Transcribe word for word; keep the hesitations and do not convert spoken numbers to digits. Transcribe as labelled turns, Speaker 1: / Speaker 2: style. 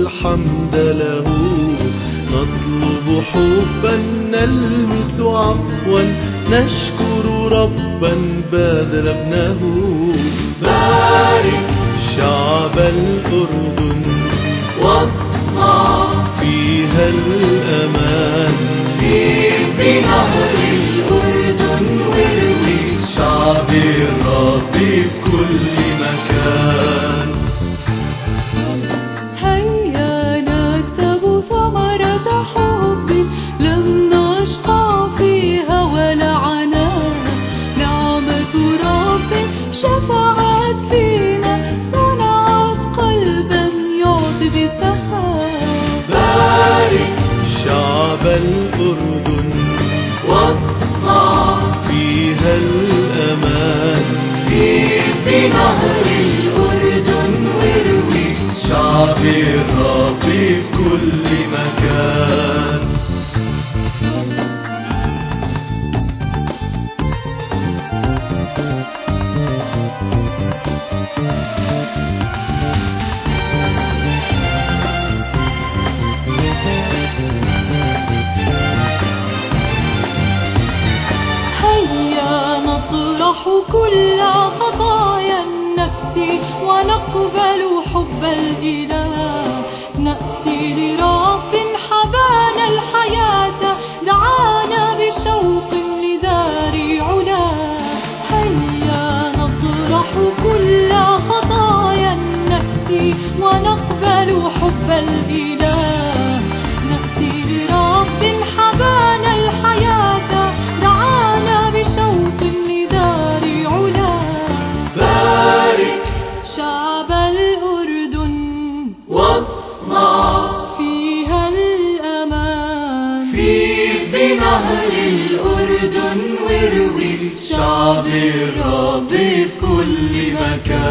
Speaker 1: الحمد له. نطلب حبا نلمس عفوا، نشكر ربا بذل ابنه. بارك شعب الأردن واصنع فيها الأمان. فيض بنهر الأردن واروي شعب الرب بكل مكان.
Speaker 2: هيا نكسب ثمرة حب لم نشقى فيها ولا عناء. نعمة رب شفعت فينا، صنعت قلبا يعطي بالسخاء.
Speaker 1: بارك شعب الأردن واصنع فيها الأمان. فيض بنهر الأردن واروي شعب الرب بكل مكان.
Speaker 2: هيا نطرح كل خطايا النفس ونقبل حب الإله. نأتي لرب حبانا الحياة، دعانا بشوق لدار علاه. هيا نطرح كل خطايا النفس ونقبل حب الإله. نأتي لرب حبانا الحياة، دعانا بشوق لدار علاه.
Speaker 1: بارك
Speaker 2: شعب الأردن
Speaker 1: واصنع
Speaker 2: فيها الأمان.
Speaker 1: فيض بنهر الأردن واروي شعب الرب في كل مكان.